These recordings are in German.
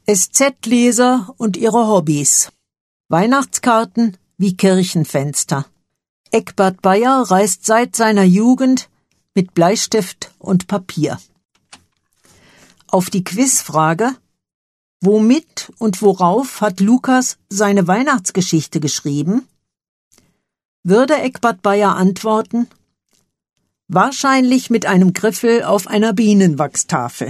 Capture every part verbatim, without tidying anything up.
S Z-Leser und ihre Hobbys. Weihnachtskarten wie Kirchenfenster. Eckbert Beyer reist seit seiner Jugend mit Bleistift und Papier. Auf die Quizfrage, womit und worauf hat Lukas seine Weihnachtsgeschichte geschrieben, würde Eckbert Beyer antworten, wahrscheinlich mit einem Griffel auf einer Bienenwachstafel.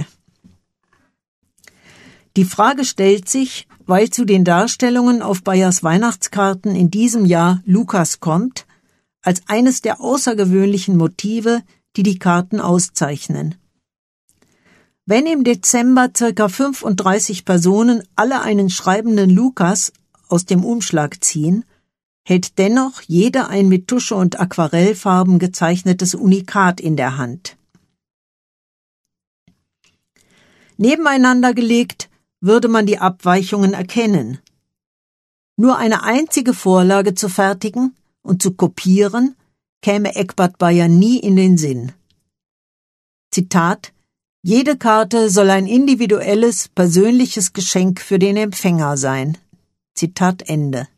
Die Frage stellt sich, weil zu den Darstellungen auf Beyers Weihnachtskarten in diesem Jahr Lukas kommt, als eines der außergewöhnlichen Motive, die die Karten auszeichnen. Wenn im Dezember ca. fünfunddreißig Personen alle einen schreibenden Lukas aus dem Umschlag ziehen, hält dennoch jeder ein mit Tusche und Aquarellfarben gezeichnetes Unikat in der Hand. Nebeneinander gelegt würde man die Abweichungen erkennen. Nur eine einzige Vorlage zu fertigen und zu kopieren, käme Eckbert Beyer nie in den Sinn. Zitat: Jede Karte soll ein individuelles, persönliches Geschenk für den Empfänger sein. Zitat Ende.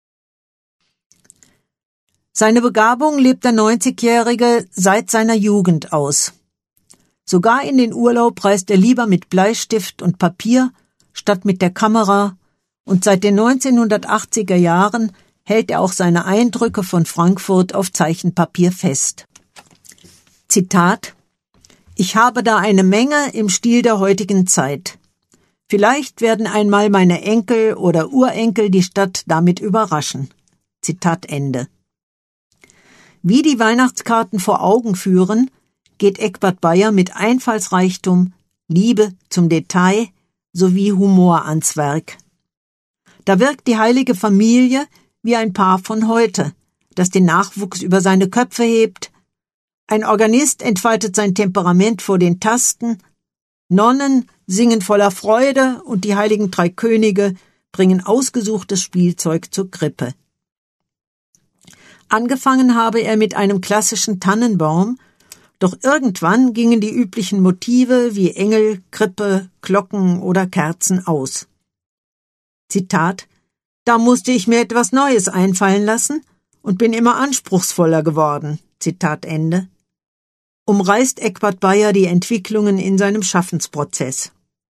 Seine Begabung lebt der neunzigjährige seit seiner Jugend aus. Sogar in den Urlaub reist er lieber mit Bleistift und Papier statt mit der Kamera, und seit den neunzehnhundertachtziger Jahren hält er auch seine Eindrücke von Frankfurt auf Zeichenpapier fest. Zitat: Ich habe da eine Menge im Stil der heutigen Zeit. Vielleicht werden einmal meine Enkel oder Urenkel die Stadt damit überraschen. Zitat Ende. Wie die Weihnachtskarten vor Augen führen, geht Eckbert Beyer mit Einfallsreichtum, Liebe zum Detail sowie Humor ans Werk. Da wirkt die heilige Familie wie ein Paar von heute, das den Nachwuchs über seine Köpfe hebt. Ein Organist entfaltet sein Temperament vor den Tasten, Nonnen singen voller Freude und die heiligen drei Könige bringen ausgesuchtes Spielzeug zur Krippe. Angefangen habe er mit einem klassischen Tannenbaum, doch irgendwann gingen die üblichen Motive wie Engel, Krippe, Glocken oder Kerzen aus. Zitat: Da musste ich mir etwas Neues einfallen lassen und bin immer anspruchsvoller geworden. Zitat Ende. Umreißt Eckbert Beyer die Entwicklungen in seinem Schaffensprozess.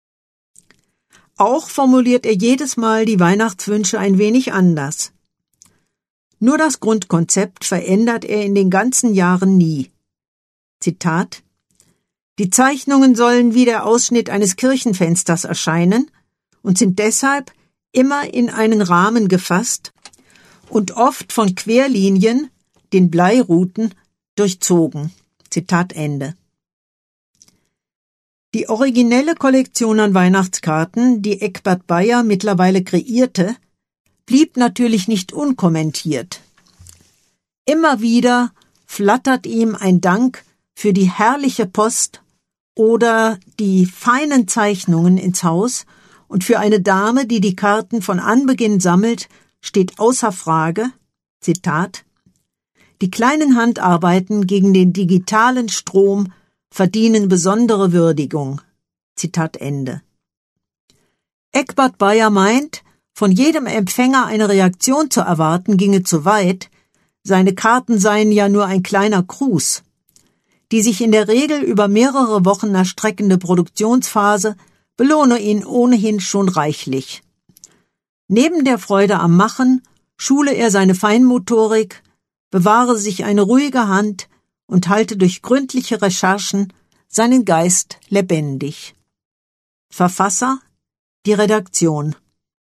Auch formuliert er jedes Mal die Weihnachtswünsche ein wenig anders. Nur das Grundkonzept verändert er in den ganzen Jahren nie. Zitat: Die Zeichnungen sollen wie der Ausschnitt eines Kirchenfensters erscheinen und sind deshalb immer in einen Rahmen gefasst und oft von Querlinien, den Bleiruten, durchzogen. Zitat Ende. Die originelle Kollektion an Weihnachtskarten, die Eckbert Beyer mittlerweile kreierte, blieb natürlich nicht unkommentiert. Immer wieder flattert ihm ein Dank für die herrliche Post oder die feinen Zeichnungen ins Haus, und für eine Dame, die die Karten von Anbeginn sammelt, steht außer Frage, Zitat: Die kleinen Handarbeiten gegen den digitalen Strom verdienen besondere Würdigung. Zitat Ende. Eckbert Beyer meint, von jedem Empfänger eine Reaktion zu erwarten, ginge zu weit, seine Karten seien ja nur ein kleiner Gruß. Die sich in der Regel über mehrere Wochen erstreckende Produktionsphase belohne ihn ohnehin schon reichlich. Neben der Freude am Machen schule er seine Feinmotorik, bewahre sich eine ruhige Hand und halte durch gründliche Recherchen seinen Geist lebendig. Verfasser: die Redaktion.